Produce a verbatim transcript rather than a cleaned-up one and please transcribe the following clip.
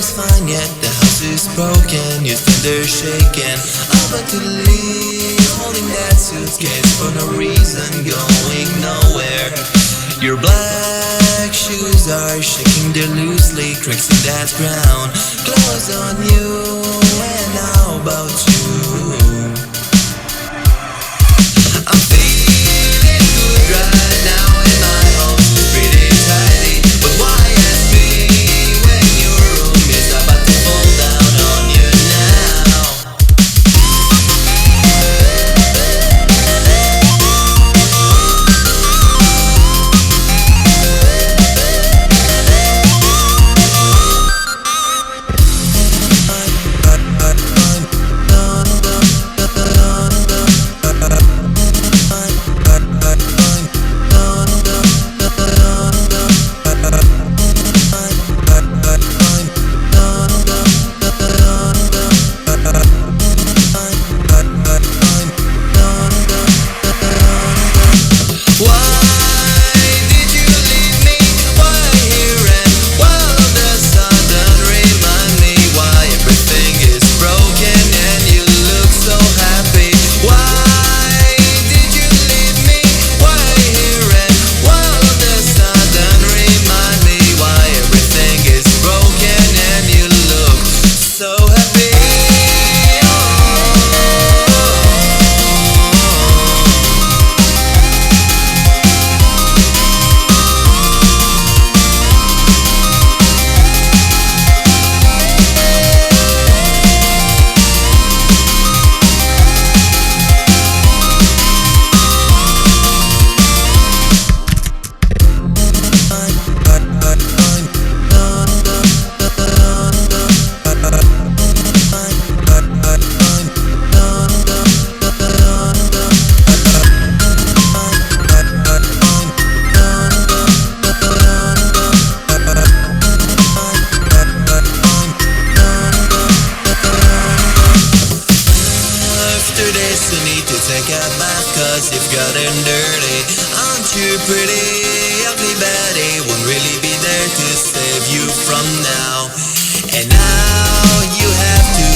is fine, yet the house is broken. Your thunder's shaking. I'm about to leave, holding that suitcase for no reason, going nowhere. Your black shoes are shaking, they're loosely cracks in that ground. Clothes on you, and how about you? I'm feeling good right now, and my home's pretty tidy. But why ask me when your room is about to fall down on you now? You need to take a bath, cause you've gotten dirty. Aren't you pretty? Ugly Betty won't really be there to save you from now. And now you have to